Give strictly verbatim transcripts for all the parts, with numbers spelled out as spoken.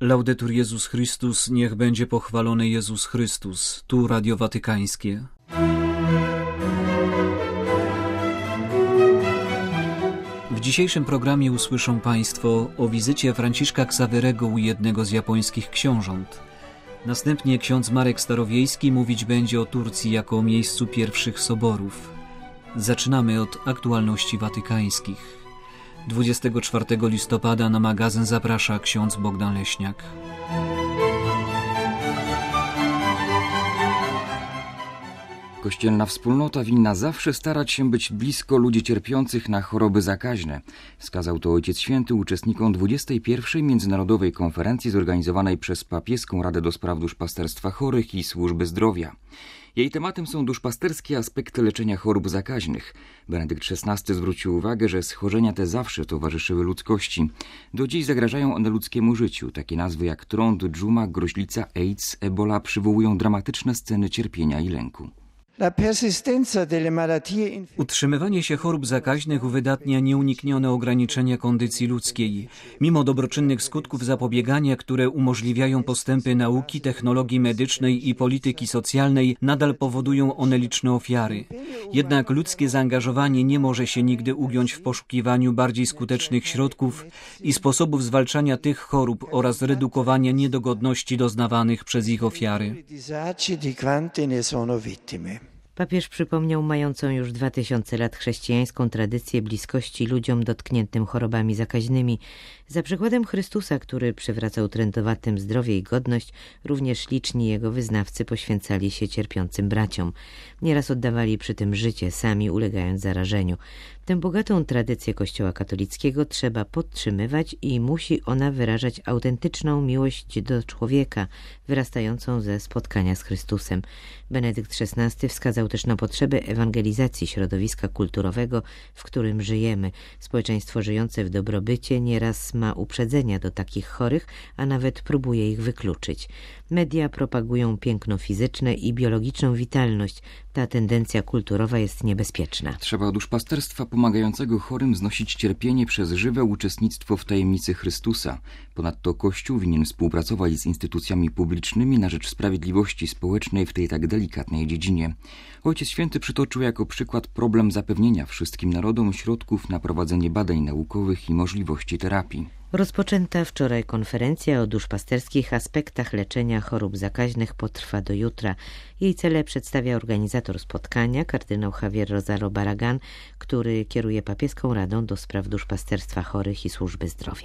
Laudetur Jezus Chrystus, niech będzie pochwalony Jezus Chrystus. Tu Radio Watykańskie. W dzisiejszym programie usłyszą Państwo o wizycie Franciszka Ksawerego u jednego z japońskich książąt. Następnie ksiądz Marek Starowiejski mówić będzie o Turcji jako o miejscu pierwszych soborów. Zaczynamy od aktualności watykańskich. dwudziestego czwartego listopada na magazyn zaprasza ksiądz Bogdan Leśniak. Kościelna wspólnota winna zawsze starać się być blisko ludzi cierpiących na choroby zakaźne. Wskazał to Ojciec Święty uczestnikom dwudziestej pierwszej Międzynarodowej Konferencji zorganizowanej przez Papieską Radę do Spraw Duszpasterstwa Chorych i Służby Zdrowia. Jej tematem są duszpasterskie aspekty leczenia chorób zakaźnych. Benedykt szesnasty zwrócił uwagę, że schorzenia te zawsze towarzyszyły ludzkości. Do dziś zagrażają one ludzkiemu życiu. Takie nazwy jak trąd, dżuma, groźlica, AIDS, ebola przywołują dramatyczne sceny cierpienia i lęku. Utrzymywanie się chorób zakaźnych uwydatnia nieuniknione ograniczenia kondycji ludzkiej. Mimo dobroczynnych skutków zapobiegania, które umożliwiają postępy nauki, technologii medycznej i polityki socjalnej, nadal powodują one liczne ofiary. Jednak ludzkie zaangażowanie nie może się nigdy ugiąć w poszukiwaniu bardziej skutecznych środków i sposobów zwalczania tych chorób oraz redukowania niedogodności doznawanych przez ich ofiary. Papież przypomniał mającą już dwa tysiące lat chrześcijańską tradycję bliskości ludziom dotkniętym chorobami zakaźnymi. Za przykładem Chrystusa, który przywracał trędowatym zdrowie i godność, również liczni jego wyznawcy poświęcali się cierpiącym braciom. Nieraz oddawali przy tym życie, sami ulegając zarażeniu. Tę bogatą tradycję Kościoła katolickiego trzeba podtrzymywać i musi ona wyrażać autentyczną miłość do człowieka, wyrastającą ze spotkania z Chrystusem. Benedykt szesnasty wskazał też na potrzebę ewangelizacji środowiska kulturowego, w którym żyjemy. Społeczeństwo żyjące w dobrobycie nieraz ma uprzedzenia do takich chorych, a nawet próbuje ich wykluczyć. Media propagują piękno fizyczne i biologiczną witalność. Ta tendencja kulturowa jest niebezpieczna. Trzeba duszpasterstwa pomagającego chorym znosić cierpienie przez żywe uczestnictwo w tajemnicy Chrystusa. Ponadto Kościół winien współpracować z instytucjami publicznymi na rzecz sprawiedliwości społecznej w tej tak delikatnej dziedzinie. Ojciec Święty przytoczył jako przykład problem zapewnienia wszystkim narodom środków na prowadzenie badań naukowych i możliwości terapii. Rozpoczęta wczoraj konferencja o duszpasterskich aspektach leczenia chorób zakaźnych potrwa do jutra. Jej cele przedstawia organizator spotkania, kardynał Javier Rosaro Barragan, który kieruje Papieską Radą do Spraw Duszpasterstwa Chorych i Służby Zdrowia.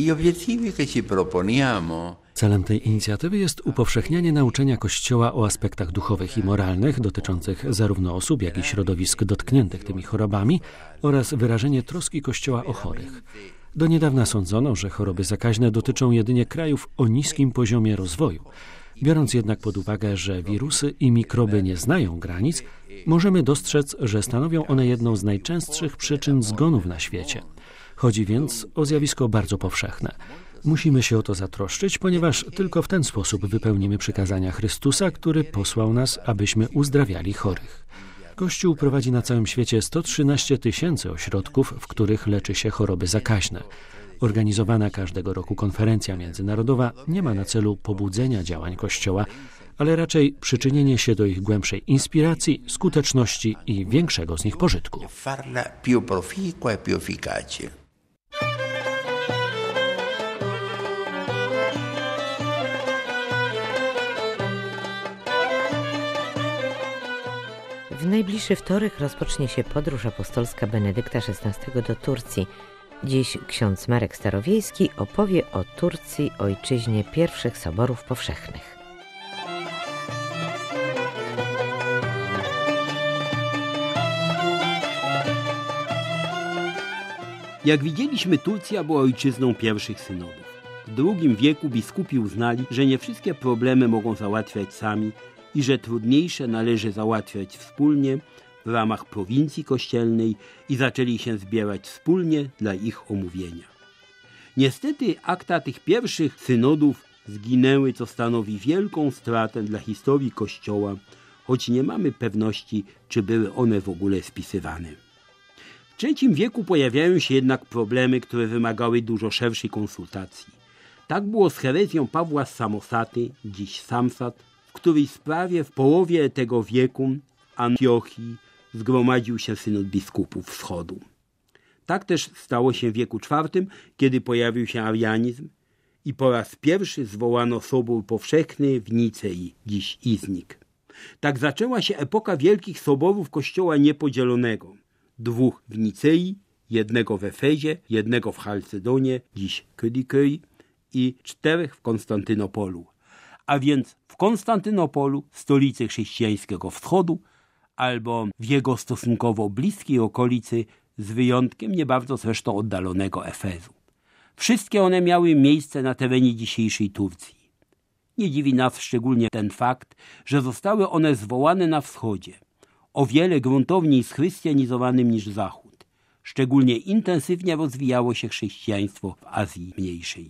Celem tej inicjatywy jest upowszechnianie nauczania Kościoła o aspektach duchowych i moralnych dotyczących zarówno osób, jak i środowisk dotkniętych tymi chorobami oraz wyrażenie troski Kościoła o chorych. Do niedawna sądzono, że choroby zakaźne dotyczą jedynie krajów o niskim poziomie rozwoju. Biorąc jednak pod uwagę, że wirusy i mikroby nie znają granic, możemy dostrzec, że stanowią one jedną z najczęstszych przyczyn zgonów na świecie. Chodzi więc o zjawisko bardzo powszechne. Musimy się o to zatroszczyć, ponieważ tylko w ten sposób wypełnimy przykazania Chrystusa, który posłał nas, abyśmy uzdrawiali chorych. Kościół prowadzi na całym świecie sto trzynaście tysięcy ośrodków, w których leczy się choroby zakaźne. Organizowana każdego roku konferencja międzynarodowa nie ma na celu pobudzenia działań Kościoła, ale raczej przyczynienie się do ich głębszej inspiracji, skuteczności i większego z nich pożytku. W najbliższy wtorek rozpocznie się podróż apostolska Benedykta szesnastego do Turcji. Dziś ksiądz Marek Starowiejski opowie o Turcji, ojczyźnie pierwszych soborów powszechnych. Jak widzieliśmy, Turcja była ojczyzną pierwszych synodów. W drugim wieku biskupi uznali, że nie wszystkie problemy mogą załatwiać sami i że trudniejsze należy załatwiać wspólnie w ramach prowincji kościelnej i zaczęli się zbierać wspólnie dla ich omówienia. Niestety akta tych pierwszych synodów zginęły, co stanowi wielką stratę dla historii Kościoła, choć nie mamy pewności, czy były one w ogóle spisywane. W trzecim wieku pojawiają się jednak problemy, które wymagały dużo szerszej konsultacji. Tak było z herezją Pawła z Samosaty, dziś Samsat, w której sprawie w połowie tego wieku Antiochii zgromadził się synod biskupów wschodu. Tak też stało się w wieku czwartym, kiedy pojawił się arianizm i po raz pierwszy zwołano sobór powszechny w Nicei, dziś Iznik. Tak zaczęła się epoka wielkich soborów Kościoła niepodzielonego. Dwóch w Nicei, jednego w Efezie, jednego w Chalcedonie, dziś Kydiköi, i czterech w Konstantynopolu. A więc w Konstantynopolu, stolicy chrześcijańskiego wschodu, albo w jego stosunkowo bliskiej okolicy, z wyjątkiem nie bardzo zresztą oddalonego Efezu. Wszystkie one miały miejsce na terenie dzisiejszej Turcji. Nie dziwi nas szczególnie ten fakt, że zostały one zwołane na wschodzie, o wiele gruntowniej schrystianizowanym niż Zachód. Szczególnie intensywnie rozwijało się chrześcijaństwo w Azji Mniejszej.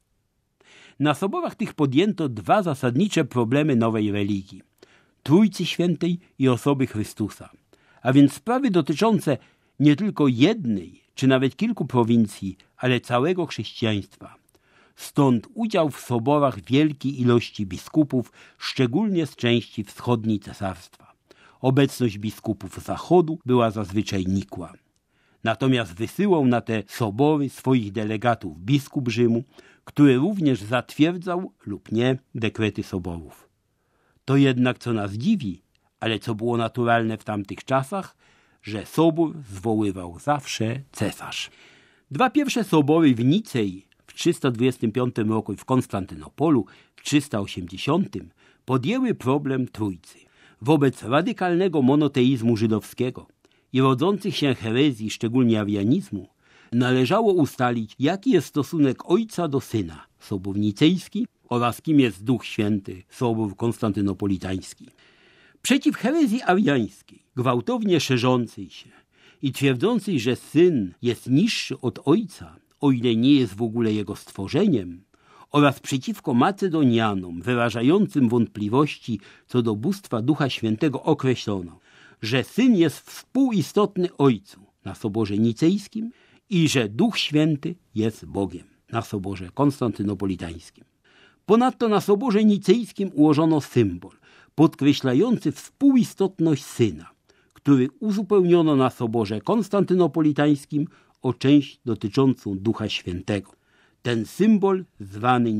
Na soborach tych podjęto dwa zasadnicze problemy nowej religii – Trójcy Świętej i osoby Chrystusa, a więc sprawy dotyczące nie tylko jednej czy nawet kilku prowincji, ale całego chrześcijaństwa. Stąd udział w soborach wielkiej ilości biskupów, szczególnie z części wschodniej cesarstwa. Obecność biskupów zachodu była zazwyczaj nikła. Natomiast wysyłał na te sobory swoich delegatów biskup Rzymu, który również zatwierdzał lub nie dekrety soborów. To jednak, co nas dziwi, ale co było naturalne w tamtych czasach, że sobór zwoływał zawsze cesarz. Dwa pierwsze sobory w Nicei w trzysta dwudziestym piątym roku i w Konstantynopolu w trzysta osiemdziesiątym podjęły problem Trójcy. Wobec radykalnego monoteizmu żydowskiego i rodzących się herezji, szczególnie arianizmu, należało ustalić, jaki jest stosunek Ojca do Syna, Sobór Nicejski, oraz kim jest Duch Święty, Sobór Konstantynopolitański. Przeciw herezji ariańskiej, gwałtownie szerzącej się i twierdzącej, że Syn jest niższy od Ojca, o ile nie jest w ogóle Jego stworzeniem, oraz przeciwko Macedonianom wyrażającym wątpliwości co do bóstwa Ducha Świętego określono, że Syn jest współistotny Ojcu na Soborze Nicejskim i że Duch Święty jest Bogiem na Soborze Konstantynopolitańskim. Ponadto na Soborze Nicejskim ułożono symbol podkreślający współistotność Syna, który uzupełniono na Soborze Konstantynopolitańskim o część dotyczącą Ducha Świętego. Ten symbol, zwany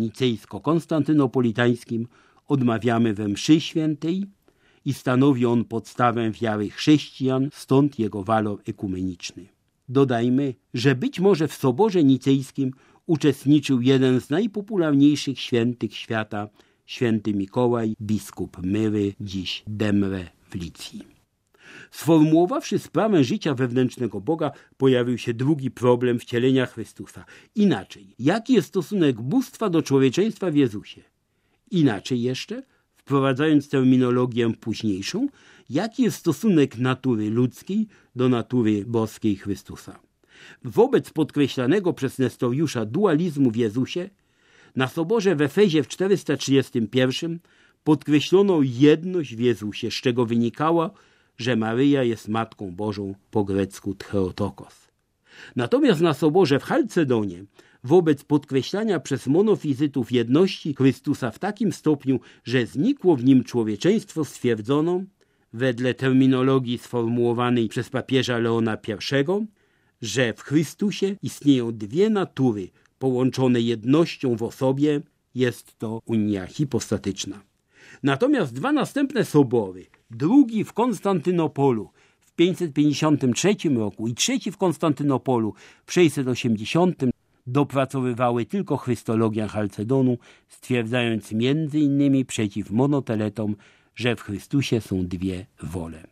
nicejsko-konstantynopolitańskim, odmawiamy we mszy świętej i stanowi on podstawę wiary chrześcijan, stąd jego walor ekumeniczny. Dodajmy, że być może w Soborze Nicejskim uczestniczył jeden z najpopularniejszych świętych świata, święty Mikołaj, biskup Myry, dziś Demre w Licji. Sformułowawszy sprawę życia wewnętrznego Boga, pojawił się drugi problem wcielenia Chrystusa. Inaczej, jaki jest stosunek bóstwa do człowieczeństwa w Jezusie? Inaczej jeszcze, wprowadzając terminologię późniejszą, jaki jest stosunek natury ludzkiej do natury boskiej Chrystusa? Wobec podkreślanego przez Nestoriusza dualizmu w Jezusie, na Soborze w Efezie w czterysta trzydziestym pierwszym podkreślono jedność w Jezusie, z czego wynikało, że Maryja jest Matką Bożą, po grecku Theotokos. Natomiast na Soborze w Chalcedonie wobec podkreślania przez monofizytów jedności Chrystusa w takim stopniu, że znikło w nim człowieczeństwo, stwierdzono, wedle terminologii sformułowanej przez papieża Leona pierwszego, że w Chrystusie istnieją dwie natury połączone jednością w osobie, jest to unia hipostatyczna. Natomiast dwa następne sobory, drugi w Konstantynopolu w pięćset pięćdziesiątym trzecim roku i trzeci w Konstantynopolu w sześćset osiemdziesiątym dopracowywały tylko Chrystologię Chalcedonu, stwierdzając między innymi przeciw monoteletom, że w Chrystusie są dwie wole.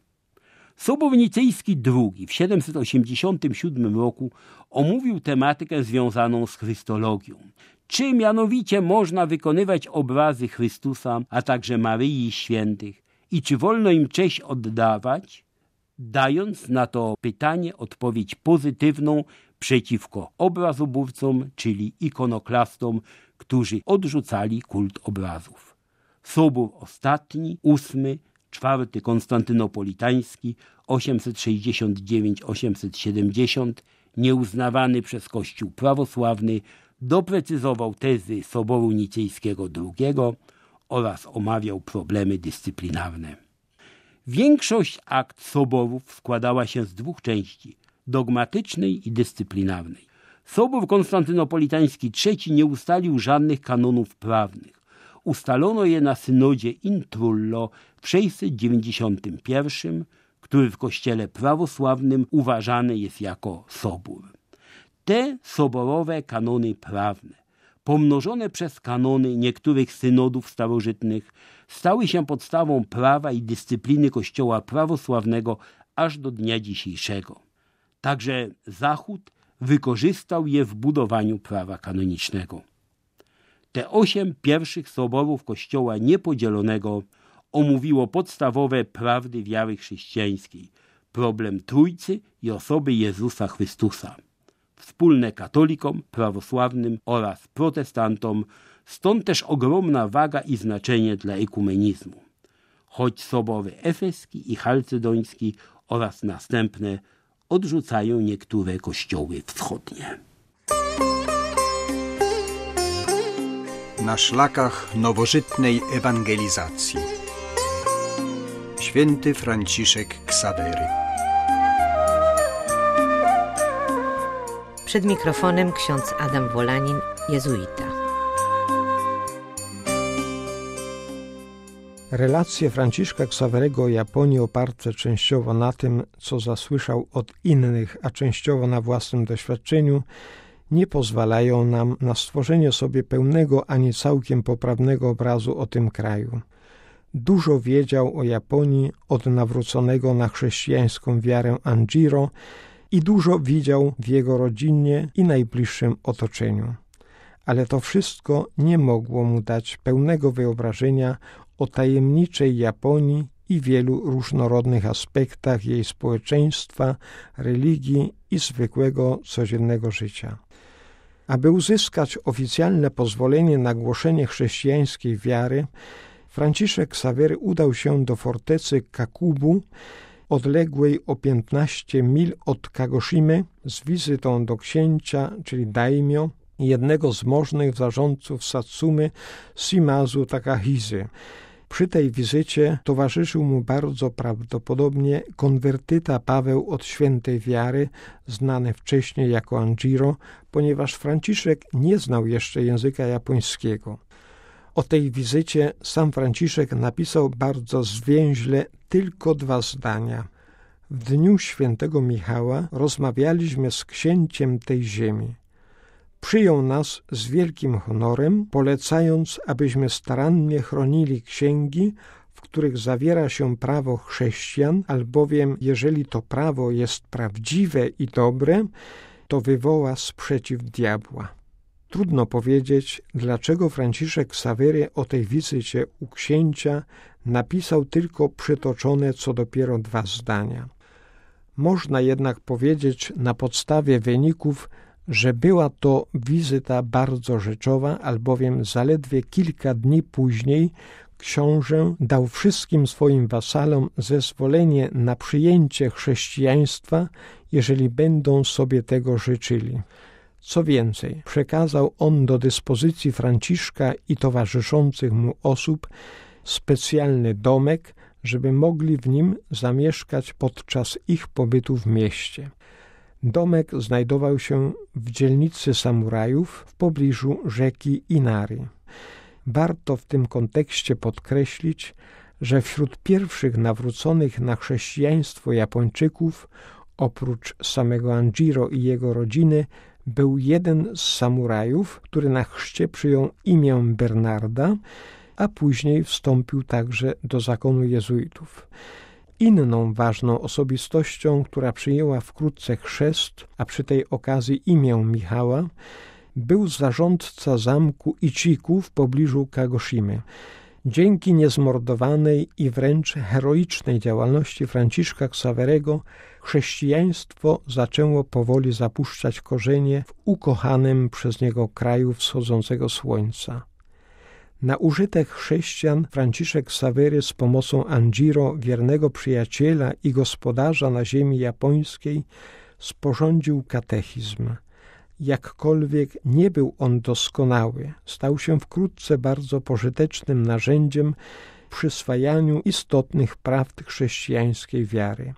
Sobór Nicejski drugi w siedemset osiemdziesiątym siódmym roku omówił tematykę związaną z Chrystologią. Czy mianowicie można wykonywać obrazy Chrystusa, a także Maryi i świętych i czy wolno im cześć oddawać, dając na to pytanie odpowiedź pozytywną przeciwko obrazobórcom, czyli ikonoklastom, którzy odrzucali kult obrazów. Sobór ostatni, ósmy, czwarty konstantynopolitański, osiemset sześćdziesiąt dziewięć do osiemset siedemdziesiąt, nieuznawany przez Kościół prawosławny, doprecyzował tezy Soboru Nicejskiego drugiego oraz omawiał problemy dyscyplinarne. Większość akt soborów składała się z dwóch części – dogmatycznej i dyscyplinarnej. Sobór konstantynopolitański trzeci nie ustalił żadnych kanonów prawnych. Ustalono je na synodzie in Trullo w sześćset dziewięćdziesiątym pierwszym, który w kościele prawosławnym uważany jest jako sobór. Te soborowe kanony prawne, pomnożone przez kanony niektórych synodów starożytnych, stały się podstawą prawa i dyscypliny Kościoła prawosławnego aż do dnia dzisiejszego. Także Zachód wykorzystał je w budowaniu prawa kanonicznego. Te osiem pierwszych soborów Kościoła Niepodzielonego omówiło podstawowe prawdy wiary chrześcijańskiej, problem Trójcy i osoby Jezusa Chrystusa, wspólne katolikom, prawosławnym oraz protestantom, stąd też ogromna waga i znaczenie dla ekumenizmu. Choć sobory efeski i chalcedoński oraz następne odrzucają niektóre kościoły wschodnie. Na szlakach nowożytnej ewangelizacji. Święty Franciszek Ksawery. Przed mikrofonem ksiądz Adam Wolanin, jezuita. Relacje Franciszka Ksawerego o Japonii oparte częściowo na tym, co zasłyszał od innych, a częściowo na własnym doświadczeniu, nie pozwalają nam na stworzenie sobie pełnego ani całkiem poprawnego obrazu o tym kraju. Dużo wiedział o Japonii od nawróconego na chrześcijańską wiarę Anjiro i dużo widział w jego rodzinie i najbliższym otoczeniu. Ale to wszystko nie mogło mu dać pełnego wyobrażenia o tajemniczej Japonii i wielu różnorodnych aspektach jej społeczeństwa, religii i zwykłego codziennego życia. Aby uzyskać oficjalne pozwolenie na głoszenie chrześcijańskiej wiary, Franciszek Ksawery udał się do fortecy Kakubu, odległej o piętnaście mil od Kagoshimy, z wizytą do księcia, czyli daimyo, jednego z możnych zarządców Satsumy, Shimazu Takahizy. Przy tej wizycie towarzyszył mu bardzo prawdopodobnie konwertyta Paweł od świętej wiary, znany wcześniej jako Anjiro, ponieważ Franciszek nie znał jeszcze języka japońskiego. O tej wizycie sam Franciszek napisał bardzo zwięźle tylko dwa zdania. W dniu świętego Michała rozmawialiśmy z księciem tej ziemi. Przyjął nas z wielkim honorem, polecając, abyśmy starannie chronili księgi, w których zawiera się prawo chrześcijan, albowiem jeżeli to prawo jest prawdziwe i dobre, to wywoła sprzeciw diabła. Trudno powiedzieć, dlaczego Franciszek Ksawery o tej wizycie u księcia napisał tylko przytoczone co dopiero dwa zdania. Można jednak powiedzieć na podstawie wyników, że była to wizyta bardzo rzeczowa, albowiem zaledwie kilka dni później książę dał wszystkim swoim wasalom zezwolenie na przyjęcie chrześcijaństwa, jeżeli będą sobie tego życzyli. Co więcej, przekazał on do dyspozycji Franciszka i towarzyszących mu osób specjalny domek, żeby mogli w nim zamieszkać podczas ich pobytu w mieście. Domek znajdował się w dzielnicy samurajów w pobliżu rzeki Inari. Warto w tym kontekście podkreślić, że wśród pierwszych nawróconych na chrześcijaństwo Japończyków, oprócz samego Anjiro i jego rodziny, był jeden z samurajów, który na chrzcie przyjął imię Bernarda, a później wstąpił także do zakonu jezuitów. Inną ważną osobistością, która przyjęła wkrótce chrzest, a przy tej okazji imię Michała, był zarządca zamku Ichiku w pobliżu Kagoshimy. Dzięki niezmordowanej i wręcz heroicznej działalności Franciszka Ksawerego chrześcijaństwo zaczęło powoli zapuszczać korzenie w ukochanym przez niego kraju wschodzącego słońca. Na użytek chrześcijan Franciszek Ksawery z pomocą Anjiro, wiernego przyjaciela i gospodarza na ziemi japońskiej, sporządził katechizm. Jakkolwiek nie był on doskonały, stał się wkrótce bardzo pożytecznym narzędziem w przyswajaniu istotnych prawd chrześcijańskiej wiary.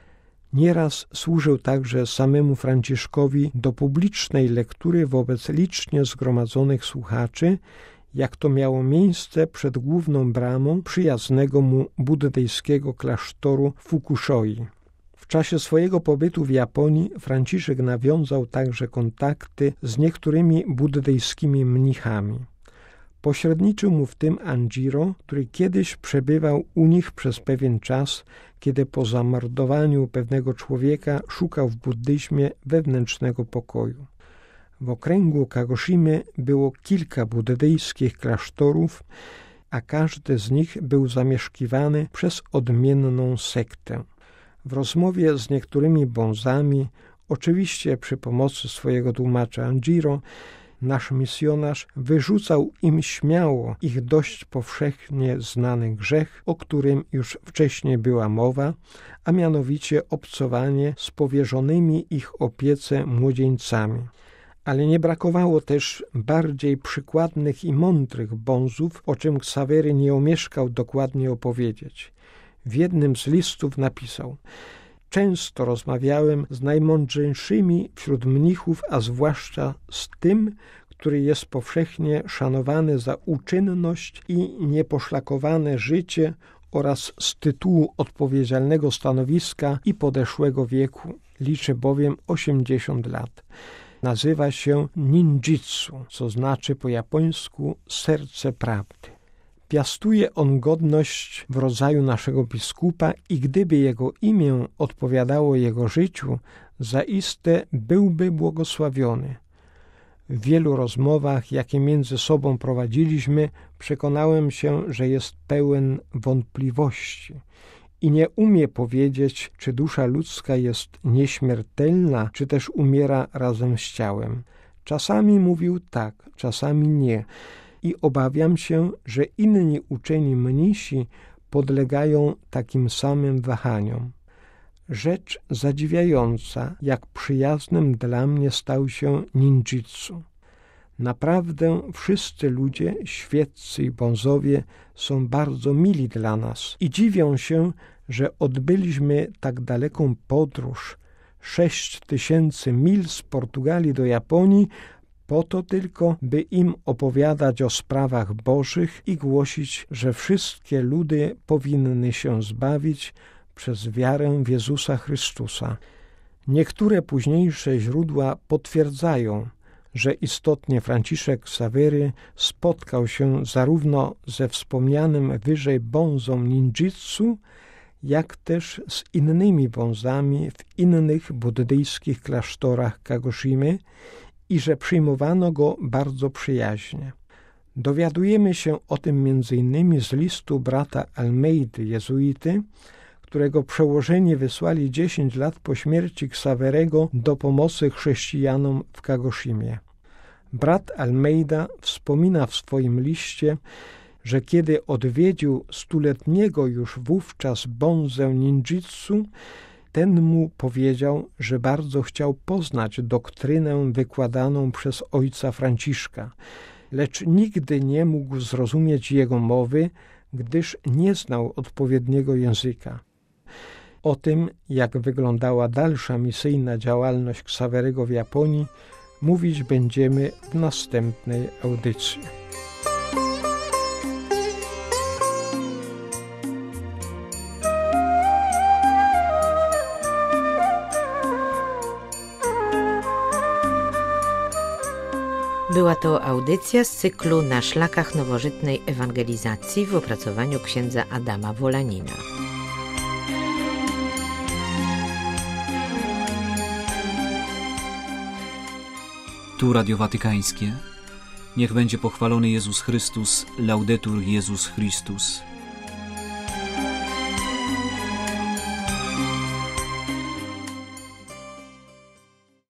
Nieraz służył także samemu Franciszkowi do publicznej lektury wobec licznie zgromadzonych słuchaczy, jak to miało miejsce przed główną bramą przyjaznego mu buddyjskiego klasztoru Fukushoi. W czasie swojego pobytu w Japonii Franciszek nawiązał także kontakty z niektórymi buddyjskimi mnichami. Pośredniczył mu w tym Anjiro, który kiedyś przebywał u nich przez pewien czas, kiedy po zamordowaniu pewnego człowieka szukał w buddyzmie wewnętrznego pokoju. W okręgu Kagoshimy było kilka buddyjskich klasztorów, a każdy z nich był zamieszkiwany przez odmienną sektę. W rozmowie z niektórymi bonzami, oczywiście przy pomocy swojego tłumacza Anjiro, nasz misjonarz wyrzucał im śmiało ich dość powszechnie znany grzech, o którym już wcześniej była mowa, a mianowicie obcowanie z powierzonymi ich opiece młodzieńcami. Ale nie brakowało też bardziej przykładnych i mądrych bonzów, o czym Ksawery nie omieszkał dokładnie opowiedzieć. W jednym z listów napisał: często rozmawiałem z najmądrzejszymi wśród mnichów, a zwłaszcza z tym, który jest powszechnie szanowany za uczynność i nieposzlakowane życie oraz z tytułu odpowiedzialnego stanowiska i podeszłego wieku. Liczy bowiem osiemdziesiąt lat. Nazywa się ninjitsu, co znaczy po japońsku serce prawdy. Piastuje on godność w rodzaju naszego biskupa i gdyby jego imię odpowiadało jego życiu, zaiste byłby błogosławiony. W wielu rozmowach, jakie między sobą prowadziliśmy, przekonałem się, że jest pełen wątpliwości i nie umie powiedzieć, czy dusza ludzka jest nieśmiertelna, czy też umiera razem z ciałem. Czasami mówił tak, czasami nie. I obawiam się, że inni uczeni mnisi podlegają takim samym wahaniom. Rzecz zadziwiająca, jak przyjaznym dla mnie stał się ninjitsu. Naprawdę wszyscy ludzie, świeccy i bonzowie, są bardzo mili dla nas i dziwią się, że odbyliśmy tak daleką podróż, sześć tysięcy mil z Portugalii do Japonii, po to tylko, by im opowiadać o sprawach bożych i głosić, że wszystkie ludy powinny się zbawić przez wiarę w Jezusa Chrystusa. Niektóre późniejsze źródła potwierdzają, że istotnie Franciszek Ksawery spotkał się zarówno ze wspomnianym wyżej bonzą ninjitsu, jak też z innymi bonzami w innych buddyjskich klasztorach Kagoshimy i że przyjmowano go bardzo przyjaźnie. Dowiadujemy się o tym między innymi z listu brata Almeidy, jezuity, którego przełożeni wysłali dziesięć lat po śmierci Ksawerego do pomocy chrześcijanom w Kagoshimie. Brat Almeida wspomina w swoim liście, że kiedy odwiedził stuletniego już wówczas bonzę ninjitsu, ten mu powiedział, że bardzo chciał poznać doktrynę wykładaną przez ojca Franciszka, lecz nigdy nie mógł zrozumieć jego mowy, gdyż nie znał odpowiedniego języka. O tym, jak wyglądała dalsza misyjna działalność Ksawerego w Japonii, mówić będziemy w następnej audycji. Była to audycja z cyklu Na szlakach nowożytnej ewangelizacji w opracowaniu księdza Adama Wolanina. Tu Radio Watykańskie. Niech będzie pochwalony Jezus Chrystus, Laudetur Jezus Chrystus.